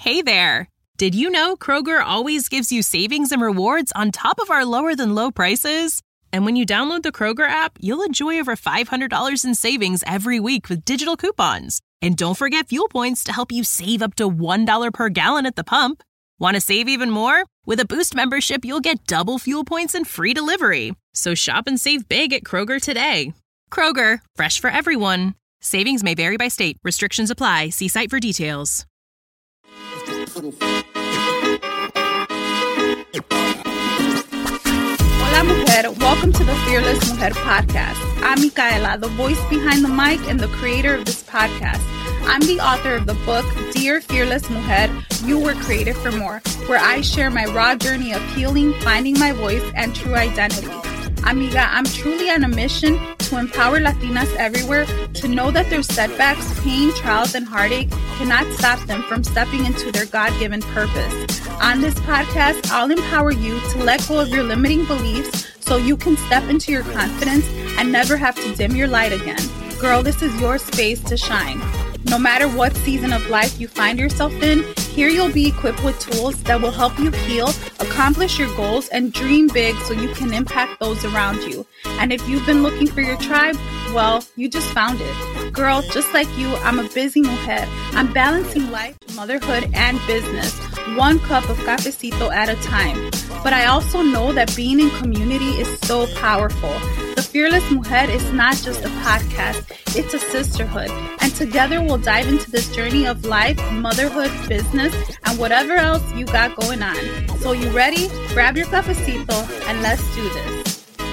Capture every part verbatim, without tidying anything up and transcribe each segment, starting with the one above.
Hey there! Did you know Kroger always gives you savings and rewards on top of our lower-than-low prices? And when you download the Kroger app, you'll enjoy over five hundred dollars in savings every week with digital coupons. And don't forget fuel points to help you save up to one dollar per gallon at the pump. Want to save even more? With a Boost membership, you'll get double fuel points and free delivery. So shop and save big at Kroger today. Kroger, fresh for everyone. Savings may vary by state. Restrictions apply. See site for details. Hola, mujer. Welcome to the Fearless Mujer podcast. I'm Micaela, the voice behind the mic and the creator of this podcast. I'm the author of the book, Dear Fearless Mujer, You Were Created for More, where I share my raw journey of healing, finding my voice, and true identity. Amiga, I'm truly on a mission to empower Latinas everywhere to know that their setbacks, pain, trials, and heartache cannot stop them from stepping into their God-given purpose. On this podcast, I'll empower you to let go of your limiting beliefs so you can step into your confidence and never have to dim your light again. Girl, this is your space to shine. No matter what season of life you find yourself in, here you'll be equipped with tools that will help you heal, accomplish your goals, and dream big so you can impact those around you. And if you've been looking for your tribe, well, you just found it. Girl, just like you, I'm a busy mujer. I'm balancing life, motherhood, and business, one cup of cafecito at a time. But I also know that being in community is so powerful. The Fearless Mujer is not just a podcast, it's a sisterhood. And together we'll dive into this journey of life, motherhood, business, and whatever else you got going on. So you ready? Grab your cafecito and let's do this.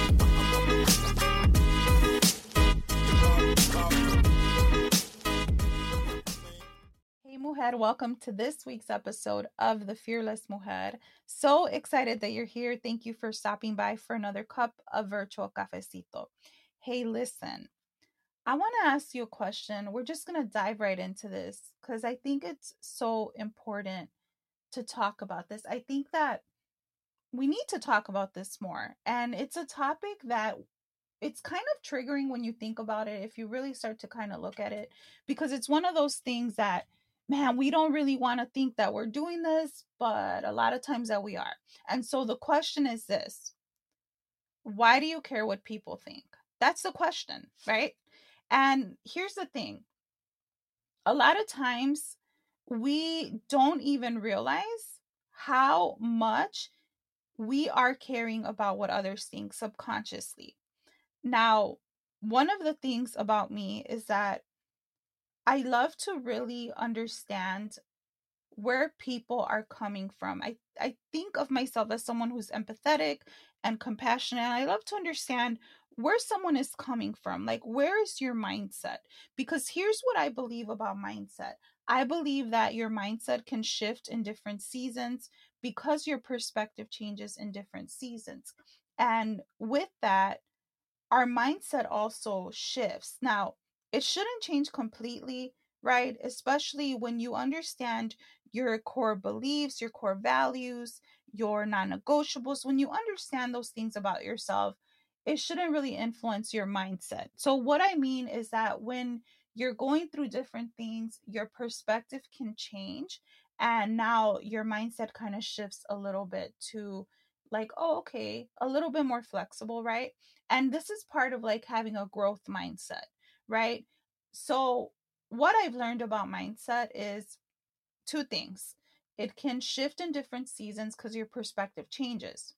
Mujer, welcome to this week's episode of the Fearless Mujer. So excited that you're here. Thank you for stopping by for another cup of virtual cafecito. Hey, listen, I want to ask you a question. We're just going to dive right into this because I think it's so important to talk about this. I think that we need to talk about this more. And it's a topic that it's kind of triggering when you think about it, if you really start to kind of look at it, because it's one of those things that, man, we don't really want to think that we're doing this, but a lot of times that we are. And so the question is this: why do you care what people think? That's the question, right? And here's the thing. A lot of times we don't even realize how much we are caring about what others think subconsciously. Now, one of the things about me is that I love to really understand where people are coming from. I, I think of myself as someone who's empathetic and compassionate. I love to understand where someone is coming from. Like, where is your mindset? Because here's what I believe about mindset. I believe that your mindset can shift in different seasons because your perspective changes in different seasons. And with that, our mindset also shifts. Now, it shouldn't change completely, right? Especially when you understand your core beliefs, your core values, your non-negotiables. When you understand those things about yourself, it shouldn't really influence your mindset. So what I mean is that when you're going through different things, your perspective can change. And now your mindset kind of shifts a little bit to like, oh, okay, a little bit more flexible, right? And this is part of like having a growth mindset, right? So what I've learned about mindset is two things. It can shift in different seasons because your perspective changes.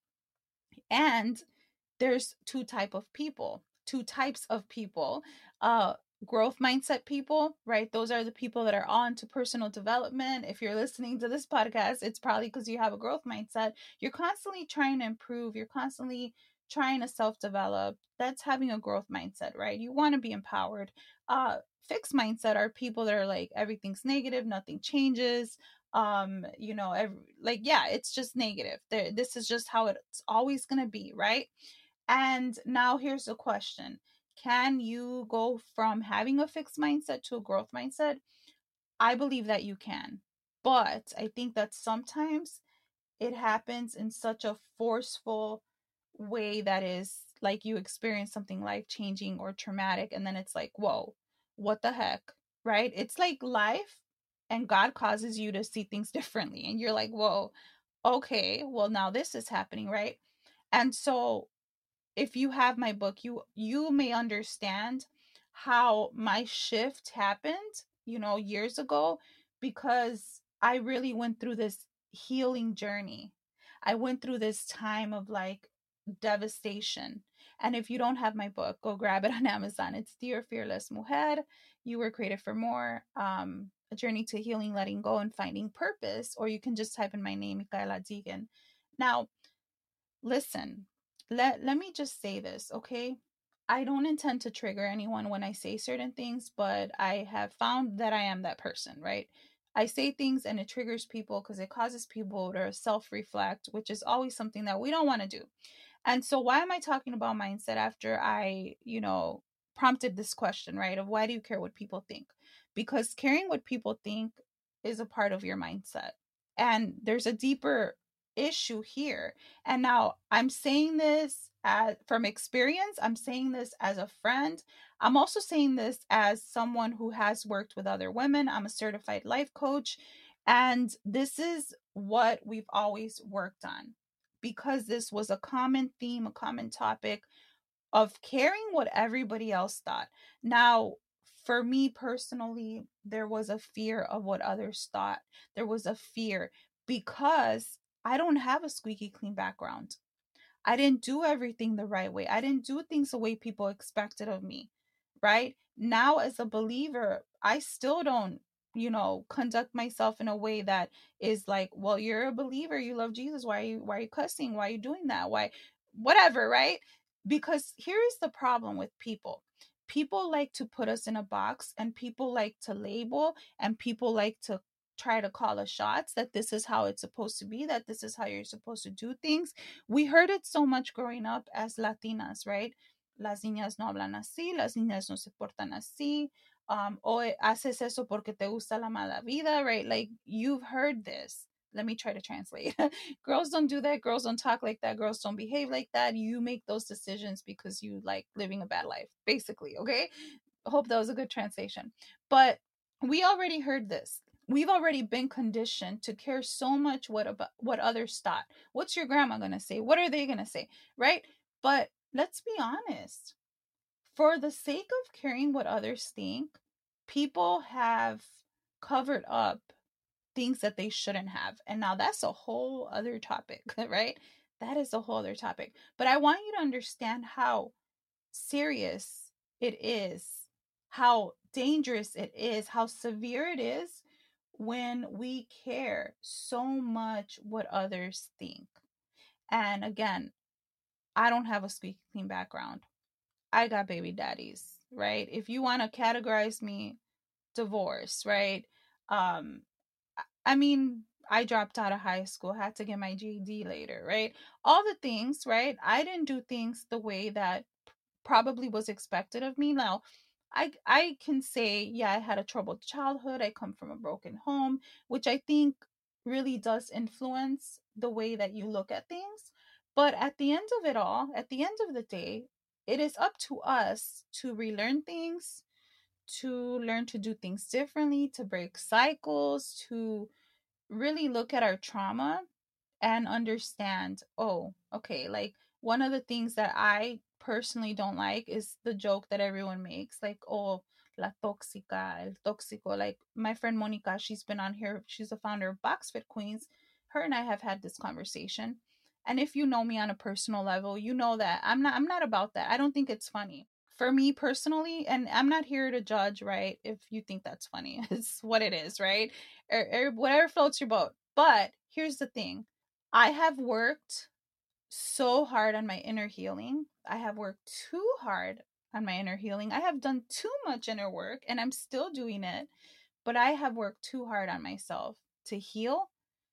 And there's two type of people, two types of people. Uh, growth mindset people, right? Those are the people that are on to personal development. If you're listening to this podcast, it's probably because you have a growth mindset. You're constantly trying to improve. You're constantly trying to self-develop. That's having a growth mindset, right? You want to be empowered. Uh, fixed mindset are people that are like, everything's negative, nothing changes. Um, you know, every, like, yeah, it's just negative. There, this is just how it's always going to be, right? And now here's the question. Can you go from having a fixed mindset to a growth mindset? I believe that you can. But I think that sometimes it happens in such a forceful way that is like you experience something life-changing or traumatic, and then it's like, whoa, what the heck, right? It's like life and God causes you to see things differently. And you're like, whoa, okay, well, now this is happening, right? And so if you have my book, you you may understand how my shift happened, you know, years ago, because I really went through this healing journey. I went through this time of like devastation. And if you don't have my book, go grab it on Amazon. It's Dear Fearless Mujer. You were created for more. Um, a journey to healing, letting go, and finding purpose. Or you can just type in my name, Micaela Deegan. Now, listen, let let me just say this, okay? I don't intend to trigger anyone when I say certain things, but I have found that I am that person, right? I say things and it triggers people because it causes people to self-reflect, which is always something that we don't want to do. And so why am I talking about mindset after I, you know, prompted this question, right? Of why do you care what people think? Because caring what people think is a part of your mindset. And there's a deeper issue here. And now I'm saying this as, from experience. I'm saying this as a friend. I'm also saying this as someone who has worked with other women. I'm a certified life coach. And this is what we've always worked on, because this was a common theme, a common topic of caring what everybody else thought. Now, for me personally, there was a fear of what others thought. There was a fear because I don't have a squeaky clean background. I didn't do everything the right way. I didn't do things the way people expected of me, right? Now, as a believer, I still don't, you know, conduct myself in a way that is like, well, you're a believer, you love Jesus. Why are you, why are you cussing? Why are you doing that? Why, whatever, right? Because here is the problem with people. People like to put us in a box, and people like to label, and people like to try to call us shots that this is how it's supposed to be, that this is how you're supposed to do things. We heard it so much growing up as Latinas, right? Las niñas no hablan así, las niñas no se portan así, um, o haces eso porque te gusta la mala vida, right? Like, you've heard this. Let me try to translate. Girls don't do that. Girls don't talk like that. Girls don't behave like that. You make those decisions because you like living a bad life, basically, okay? I hope that was a good translation. But we already heard this. We've already been conditioned to care so much what about what others thought. What's your grandma going to say? What are they going to say? Right? But let's be honest. For the sake of caring what others think, people have covered up things that they shouldn't have. And now that's a whole other topic, right? That is a whole other topic. But I want you to understand how serious it is, how dangerous it is, how severe it is when we care so much what others think. And again, I don't have a squeaky clean background. I got baby daddies, right? If you want to categorize me, divorce, right? Um, I mean, I dropped out of high school, had to get my G E D later, right? All the things, right? I didn't do things the way that probably was expected of me. Now, I I can say, yeah, I had a troubled childhood. I come from a broken home, which I think really does influence the way that you look at things. But at the end of it all, at the end of the day, it is up to us to relearn things, to learn to do things differently, to break cycles, to really look at our trauma and understand, oh, okay, like one of the things that I personally don't like is the joke that everyone makes, like, oh, la tóxica, el tóxico. Like my friend Monica, she's been on here, she's the founder of Box Fit Queens. Her and I have had this conversation. And if you know me on a personal level, you know that I'm not I'm not about that. I don't think it's funny. For me personally, and I'm not here to judge, right? If you think that's funny, it's what it is, right? Or, or whatever floats your boat. But here's the thing. I have worked so hard on my inner healing. I have worked too hard on my inner healing. I have done too much inner work and I'm still doing it, but I have worked too hard on myself to heal,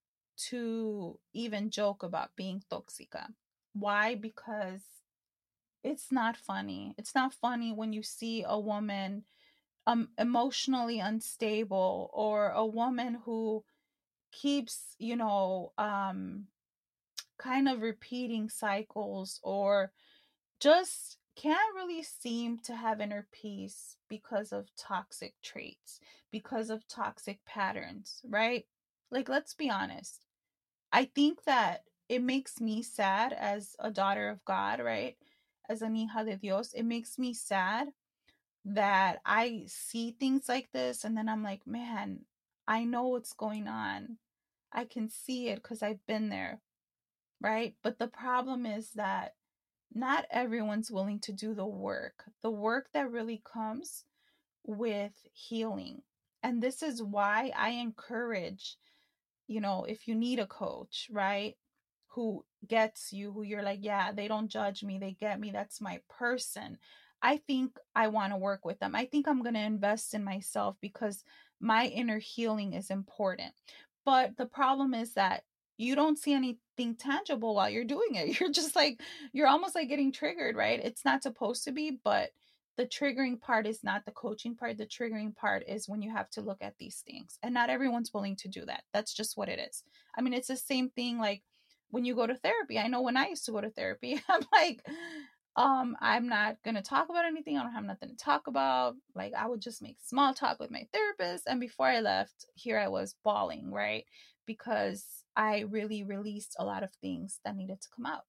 to even joke about being tóxica. Why? Because it's not funny. It's not funny when you see a woman um emotionally unstable, or a woman who keeps, you know, um kind of repeating cycles, or just can't really seem to have inner peace because of toxic traits, because of toxic patterns, right? Like, let's be honest. I think that it makes me sad as a daughter of God, right? As a hija de Dios, it makes me sad that I see things like this and then I'm like, man, I know what's going on. I can see it because I've been there, right? But the problem is that not everyone's willing to do the work, the work that really comes with healing. And this is why I encourage, you know, if you need a coach, right? Who gets you, who you're like, yeah, they don't judge me, they get me, that's my person. I think I want to work with them. I think I'm going to invest in myself because my inner healing is important. But the problem is that you don't see anything tangible while you're doing it. You're just like, you're almost like getting triggered, right? It's not supposed to be, but the triggering part is not the coaching part. The triggering part is when you have to look at these things. And not everyone's willing to do that. That's just what it is. I mean, it's the same thing like when you go to therapy. I know when I used to go to therapy, I'm like, um, I'm not going to talk about anything. I don't have nothing to talk about. Like, I would just make small talk with my therapist. And before I left, here I was bawling, right? Because I really released a lot of things that needed to come out.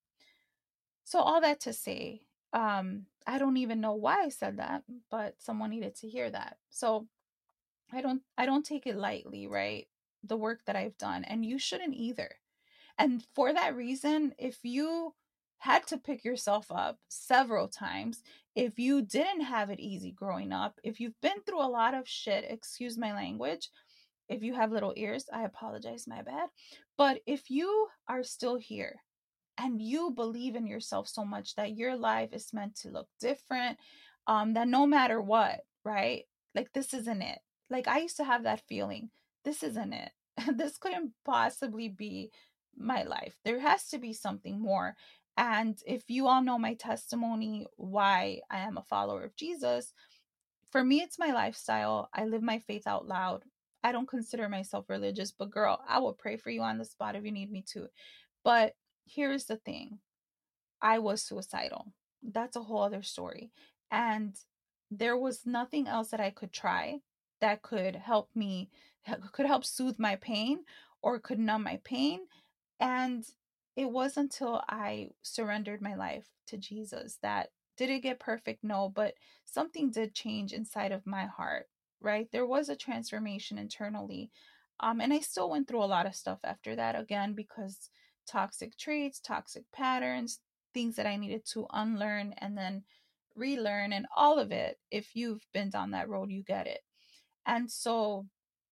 So all that to say, um, I don't even know why I said that, but someone needed to hear that. So I don't I don't take it lightly, right? The work that I've done, and you shouldn't either. And for that reason, if you had to pick yourself up several times, if you didn't have it easy growing up, if you've been through a lot of shit, excuse my language, if you have little ears, I apologize, my bad. But if you are still here and you believe in yourself so much that your life is meant to look different, um, that no matter what, right? Like, this isn't it. Like, I used to have that feeling. This isn't it. This couldn't possibly be my life. There has to be something more. And if you all know my testimony, why I am a follower of Jesus, for me, it's my lifestyle. I live my faith out loud. I don't consider myself religious, but girl, I will pray for you on the spot if you need me to. But here's the thing. I was suicidal. That's a whole other story. And there was nothing else that I could try that could help me, could help soothe my pain or could numb my pain. And it was until I surrendered my life to Jesus that did it get perfect? No, but something did change inside of my heart, right? There was a transformation internally. Um, and I still went through a lot of stuff after that, again, because toxic traits, toxic patterns, things that I needed to unlearn and then relearn, and all of it. If you've been down that road, you get it. And so,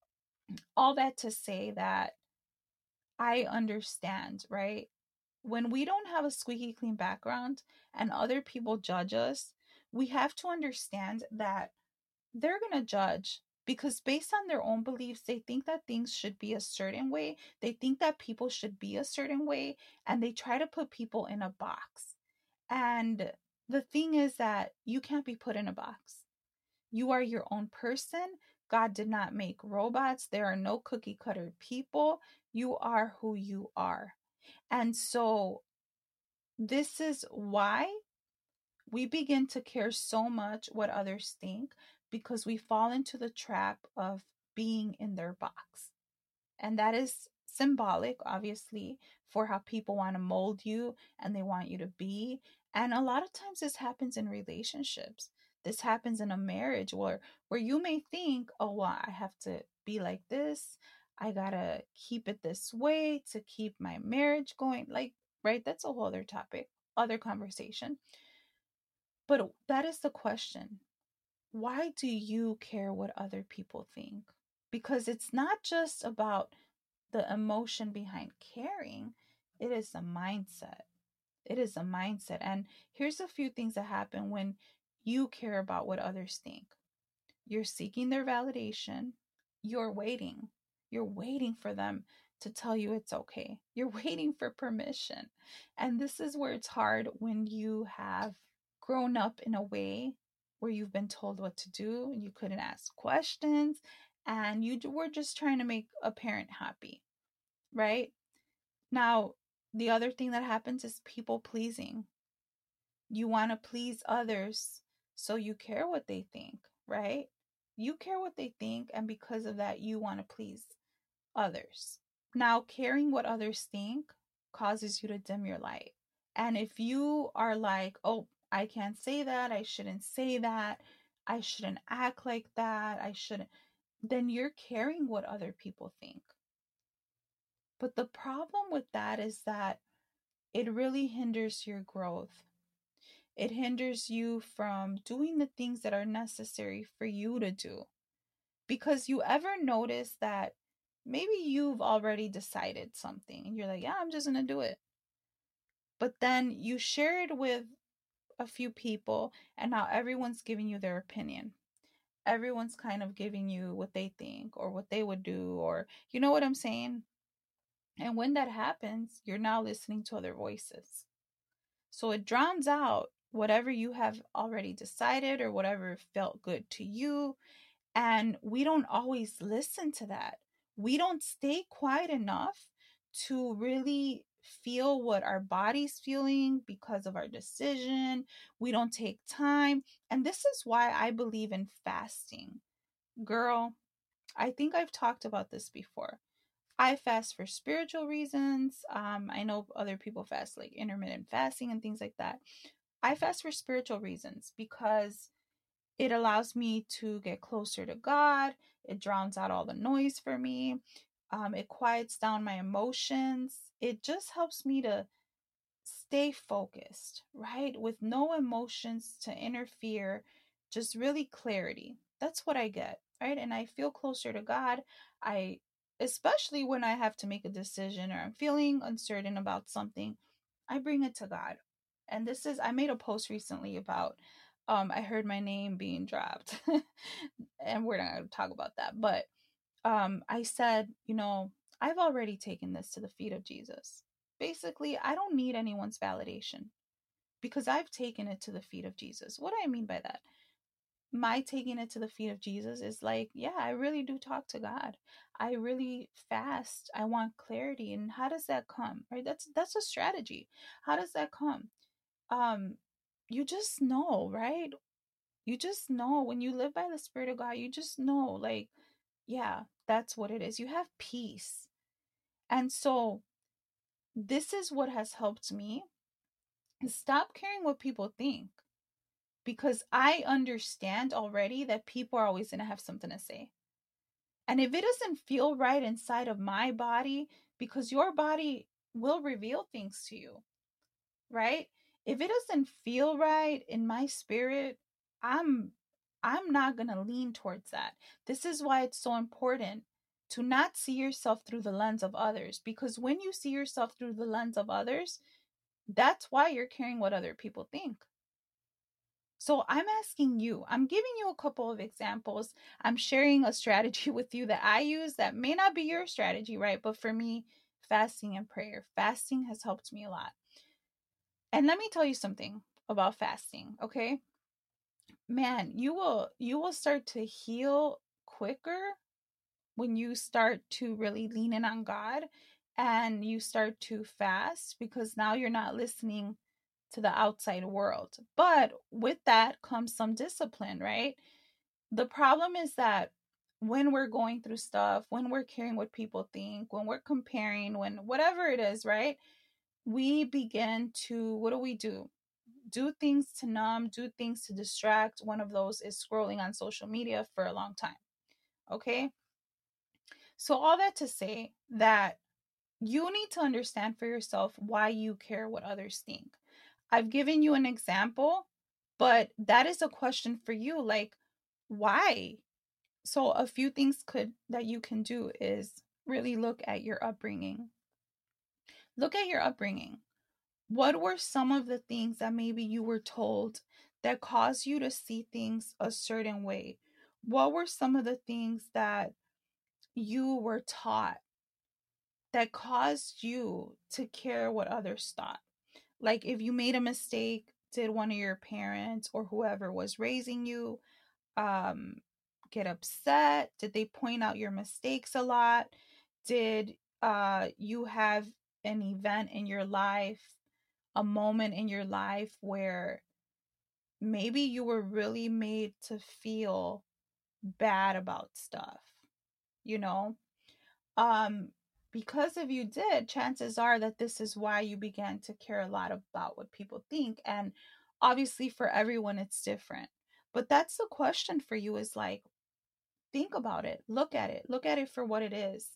all that to say that I understand, right? When we don't have a squeaky clean background and other people judge us, we have to understand that they're going to judge because based on their own beliefs, they think that things should be a certain way. They think that people should be a certain way, and they try to put people in a box. And the thing is that you can't be put in a box. You are your own person. God did not make robots. There are no cookie cutter people. You are who you are. And so this is why we begin to care so much what others think, because we fall into the trap of being in their box. And that is symbolic, obviously, for how people want to mold you and they want you to be. And a lot of times this happens in relationships. This happens in a marriage where where you may think, oh, well, I have to be like this. I gotta keep it this way to keep my marriage going. Like, right? That's a whole other topic, other conversation. But that is the question. Why do you care what other people think? Because it's not just about the emotion behind caring, it is a mindset. It is a mindset. And here's a few things that happen when you care about what others think. You're seeking their validation. You're waiting. You're waiting for them to tell you it's okay. You're waiting for permission. And this is where it's hard when you have grown up in a way where you've been told what to do and you couldn't ask questions and you were just trying to make a parent happy, right? Now, the other thing that happens is people pleasing. You want to please others, so you care what they think, right? You care what they think, and because of that, you want to please others. Now, caring what others think causes you to dim your light. And if you are like, oh, I can't say that, I shouldn't say that, I shouldn't act like that, I shouldn't, then you're caring what other people think. But the problem with that is that it really hinders your growth. It hinders you from doing the things that are necessary for you to do. Because you ever notice that maybe you've already decided something and you're like, yeah, I'm just going to do it. But then you share it with a few people and now everyone's giving you their opinion. Everyone's kind of giving you what they think or what they would do, or you know what I'm saying? And when that happens, you're now listening to other voices. So it drowns out whatever you have already decided or whatever felt good to you. And we don't always listen to that. We don't stay quiet enough to really feel what our body's feeling because of our decision. We don't take time. And this is why I believe in fasting. Girl, I think I've talked about this before. I fast for spiritual reasons. Um, I know other people fast like intermittent fasting and things like that. I fast for spiritual reasons because it allows me to get closer to God. It drowns out all the noise for me. Um, it quiets down my emotions. It just helps me to stay focused, right? With no emotions to interfere, just really clarity. That's what I get, right? And I feel closer to God. I, especially when I have to make a decision or I'm feeling uncertain about something, I bring it to God. And this is, I made a post recently about, um, I heard my name being dropped, and we're not going to talk about that. But um, I said, you know, I've already taken this to the feet of Jesus. Basically, I don't need anyone's validation because I've taken it to the feet of Jesus. What do I mean by that? My taking it to the feet of Jesus is like, yeah, I really do talk to God. I really fast. I want clarity. And how does that come? Right? That's that's a strategy. How does that come? Um, you just know, right? You just know when you live by the Spirit of God, you just know, like, yeah, that's what it is. You have peace. And so this is what has helped me. Stop caring what people think, because I understand already that people are always going to have something to say. And if it doesn't feel right inside of my body, because your body will reveal things to you, right? If it doesn't feel right in my spirit, I'm I'm not going to lean towards that. This is why it's so important to not see yourself through the lens of others, because when you see yourself through the lens of others, that's why you're caring what other people think. So I'm asking you, I'm giving you a couple of examples. I'm sharing a strategy with you that I use that may not be your strategy, right? But for me, fasting and prayer, fasting has helped me a lot. And let me tell you something about fasting, okay? Man, you will you will start to heal quicker when you start to really lean in on God and you start to fast, because now you're not listening to the outside world. But with that comes some discipline, right? The problem is that when we're going through stuff, when we're caring what people think, when we're comparing, when whatever it is, right? We begin to, what do we do? Do things to numb, do things to distract. One of those is scrolling on social media for a long time. Okay? So, all that to say that you need to understand for yourself why you care what others think. I've given you an example, but that is a question for you. Like, why? So, a few things could that you can do is really look at your upbringing. Look at your upbringing. What were some of the things that maybe you were told that caused you to see things a certain way? What were some of the things that you were taught that caused you to care what others thought? Like, if you made a mistake, did one of your parents or whoever was raising you um, get upset? Did they point out your mistakes a lot? Did uh, you have an event in your life a moment in your life where maybe you were really made to feel bad about stuff, you know? Um, because if you did, chances are that this is why you began to care a lot about what people think. And obviously for everyone, it's different. But that's the question for you, is like, think about it, look at it, look at it for what it is,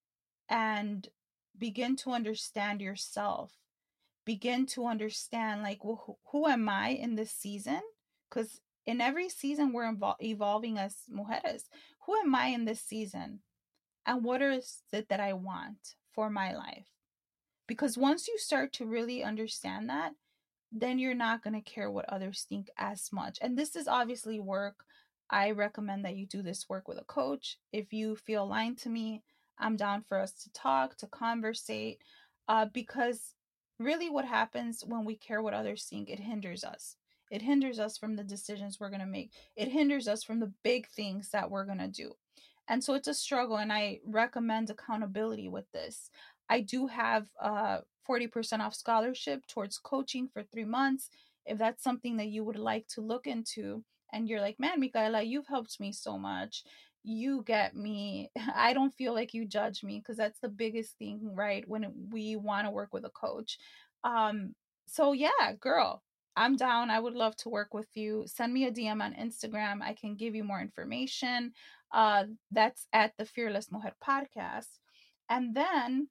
and begin to understand yourself. Begin to understand, like, well, who, who am I in this season? Because in every season, we're evol- evolving as mujeres. Who am I in this season? And what is it that I want for my life? Because once you start to really understand that, then you're not going to care what others think as much. And this is obviously work. I recommend that you do this work with a coach. If you feel aligned to me, I'm down for us to talk, to conversate, uh, because really what happens when we care what others think, it hinders us. It hinders us from the decisions we're going to make. It hinders us from the big things that we're going to do. And so it's a struggle, and I recommend accountability with this. I do have a forty percent off scholarship towards coaching for three months. If that's something that you would like to look into, and you're like, man, Micaela, you've helped me so much. You get me. I don't feel like you judge me, because that's the biggest thing, right? When we want to work with a coach. Um, so yeah, girl, I'm down. I would love to work with you. Send me a D M on Instagram. I can give you more information. Uh, that's at the Fearless Mujer podcast. And then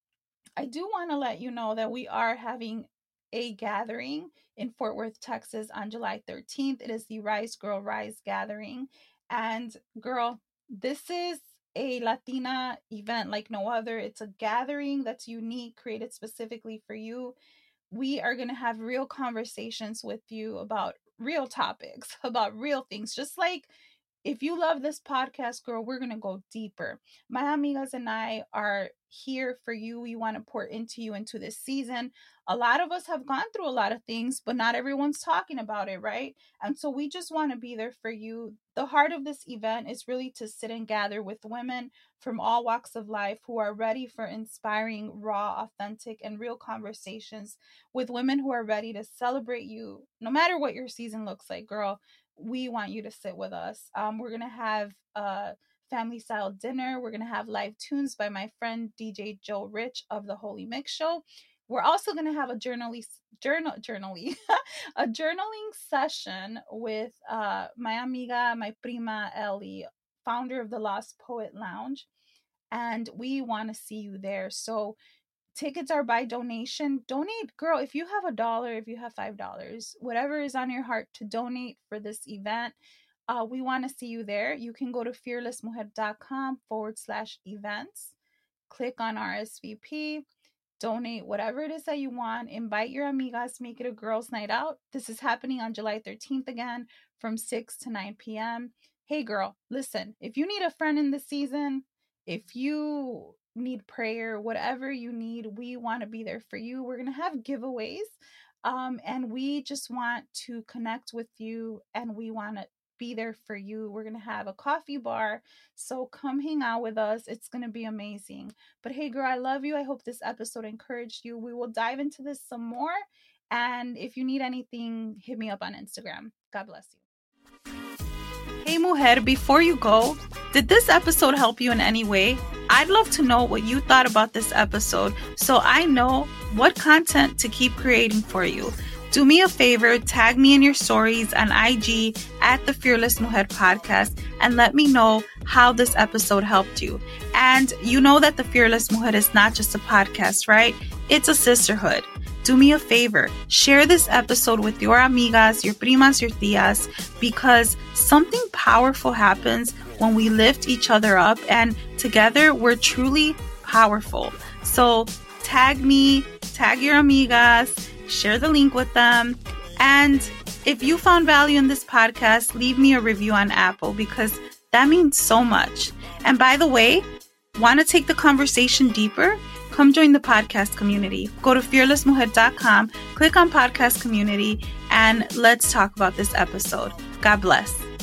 I do want to let you know that we are having a gathering in Fort Worth, Texas on July thirteenth. It is the Rise Girl Rise gathering. And girl, this is a Latina event like no other. It's a gathering that's unique, created specifically for you. We are going to have real conversations with you about real topics, about real things, just like if you love this podcast, girl, we're going to go deeper. My amigas and I are here for you. We want to pour into you into this season. A lot of us have gone through a lot of things, but not everyone's talking about it, right? And so we just want to be there for you. The heart of this event is really to sit and gather with women from all walks of life who are ready for inspiring, raw, authentic, and real conversations with women who are ready to celebrate you, no matter what your season looks like, girl. We want you to sit with us. Um, we're going to have a family style dinner. We're going to have live tunes by my friend D J Joe Rich of the Holy Mix Show. We're also going to have a journaling, journal, journaling, a journaling session with uh, my amiga, my prima Ellie, founder of the Lost Poet Lounge. And we want to see you there. So tickets are by donation. Donate, girl, if you have a dollar, if you have five dollars, whatever is on your heart to donate for this event, uh, we want to see you there. You can go to fearlessmujer.com forward slash events. Click on R S V P. Donate whatever it is that you want. Invite your amigas. Make it a girls' night out. This is happening on July thirteenth again from six to nine p.m. Hey, girl, listen, if you need a friend in this season, if you need prayer, whatever you need, we want to be there for you. We're going to have giveaways, um, and we just want to connect with you, and we want to be there for you. We're going to have a coffee bar, so come hang out with us. It's going to be amazing. But hey, girl, I love you. I hope this episode encouraged you. We will dive into this some more, and if you need anything, hit me up on Instagram. God bless you. Hey, mujer, before you go, did this episode help you in any way? I'd love to know what you thought about this episode so I know what content to keep creating for you. Do me a favor, tag me in your stories on I G at the Fearless Mujer Podcast and let me know how this episode helped you. And you know that the Fearless Mujer is not just a podcast, right? It's a sisterhood. Do me a favor, share this episode with your amigas, your primas, your tias, because something powerful happens when we lift each other up, and together we're truly powerful. So tag me, tag your amigas, share the link with them. And if you found value in this podcast, leave me a review on Apple, because that means so much. And by the way, want to take the conversation deeper? Come join the podcast community. Go to fearless mujer dot com, click on podcast community, and let's talk about this episode. God bless.